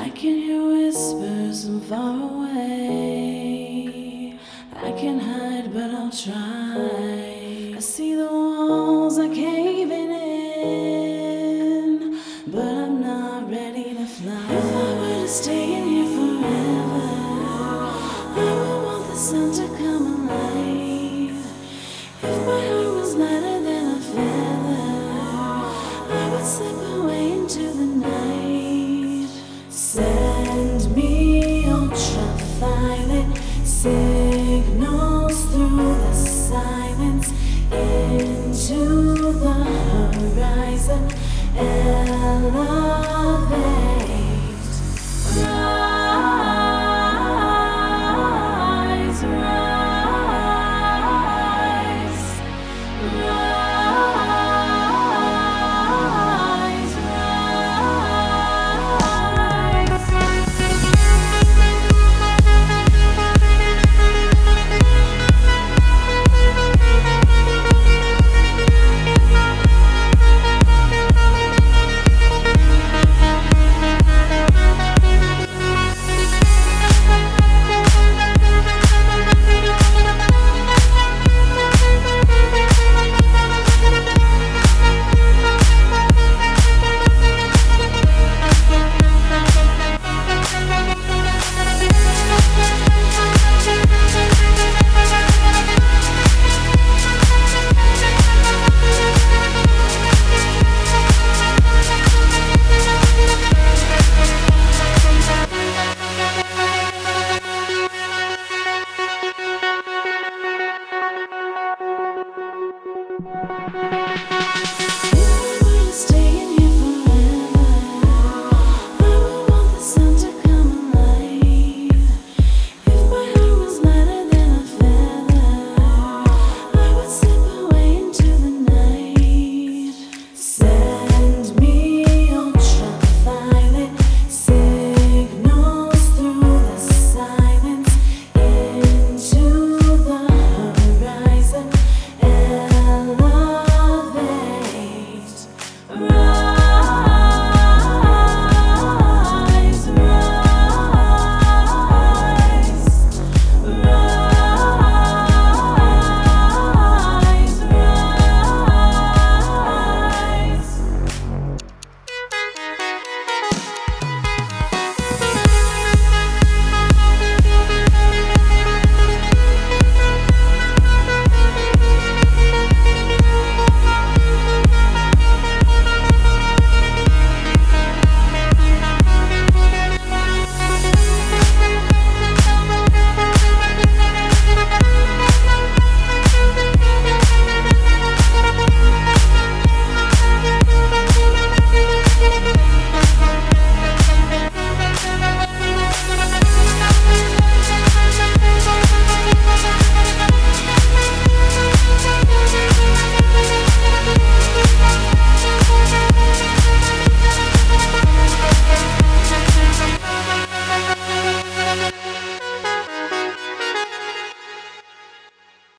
I can hear whispers from far away. I can hide, but I'll try. I see the walls are caving in, but I'm not ready to fly. If I were to stay in here forever, I would want the sun to come alive. If my heart was lighter than a feather, I would slip away into the night. Send me ultraviolet signals through the silence into the horizon. Elevate.